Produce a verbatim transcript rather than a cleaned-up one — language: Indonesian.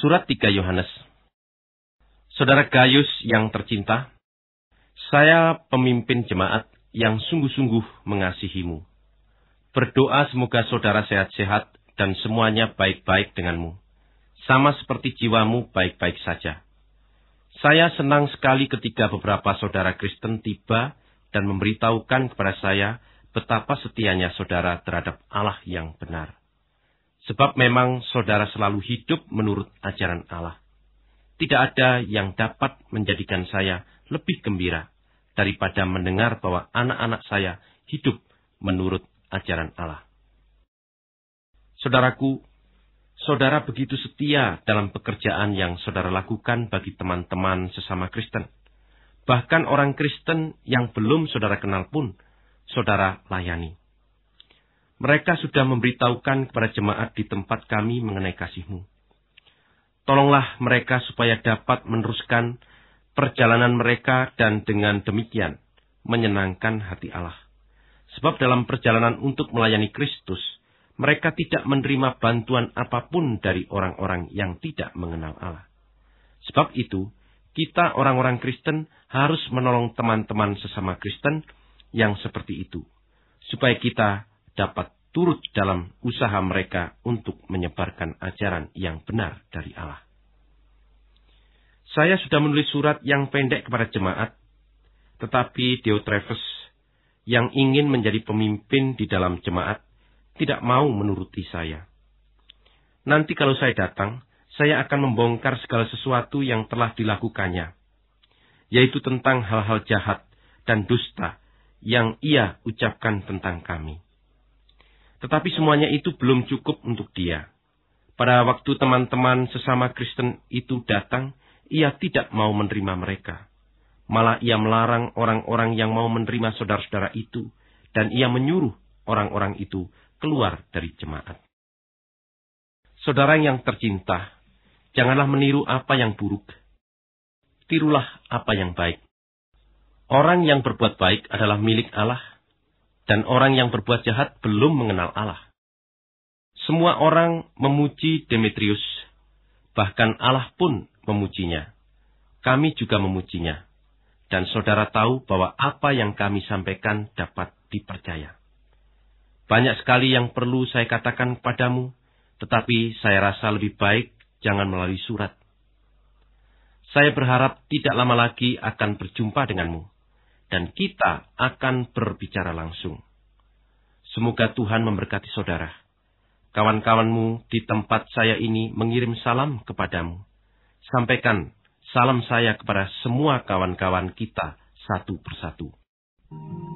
Surat tiga Yohanes. Saudara Gayus yang tercinta, saya pemimpin jemaat yang sungguh-sungguh mengasihimu. Berdoa semoga saudara sehat-sehat dan semuanya baik-baik denganmu, sama seperti jiwamu baik-baik saja. Saya senang sekali ketika beberapa saudara Kristen tiba dan memberitahukan kepada saya betapa setianya saudara terhadap Allah yang benar. Sebab memang saudara selalu hidup menurut ajaran Allah. Tidak ada yang dapat menjadikan saya lebih gembira daripada mendengar bahwa anak-anak saya hidup menurut ajaran Allah. Saudaraku, saudara begitu setia dalam pekerjaan yang saudara lakukan bagi teman-teman sesama Kristen. Bahkan orang Kristen yang belum saudara kenal pun, saudara layani. Mereka sudah memberitahukan kepada jemaat di tempat kami mengenai kasih-Mu. Tolonglah mereka supaya dapat meneruskan perjalanan mereka dan dengan demikian menyenangkan hati Allah. Sebab dalam perjalanan untuk melayani Kristus, mereka tidak menerima bantuan apapun dari orang-orang yang tidak mengenal Allah. Sebab itu, kita orang-orang Kristen harus menolong teman-teman sesama Kristen yang seperti itu, supaya kita dapat turut dalam usaha mereka untuk menyebarkan ajaran yang benar dari Allah. Saya sudah menulis surat yang pendek kepada jemaat, tetapi Diotrephes yang ingin menjadi pemimpin di dalam jemaat tidak mau menuruti saya. Nanti kalau saya datang, saya akan membongkar segala sesuatu yang telah dilakukannya, yaitu tentang hal-hal jahat dan dusta yang ia ucapkan tentang kami. Tetapi semuanya itu belum cukup untuk dia. Pada waktu teman-teman sesama Kristen itu datang, ia tidak mau menerima mereka. Malah ia melarang orang-orang yang mau menerima saudara-saudara itu, dan ia menyuruh orang-orang itu keluar dari jemaat. Saudara yang tercinta, janganlah meniru apa yang buruk. Tirulah apa yang baik. Orang yang berbuat baik adalah milik Allah, dan orang yang berbuat jahat belum mengenal Allah. Semua orang memuji Demetrius, bahkan Allah pun memujinya. Kami juga memujinya, dan saudara tahu bahwa apa yang kami sampaikan dapat dipercaya. Banyak sekali yang perlu saya katakan padamu, tetapi saya rasa lebih baik jangan melalui surat. Saya berharap tidak lama lagi akan berjumpa denganmu, dan kita akan berbicara langsung. Semoga Tuhan memberkati saudara. Kawan-kawanmu di tempat saya ini mengirim salam kepadamu. Sampaikan salam saya kepada semua kawan-kawan kita satu persatu.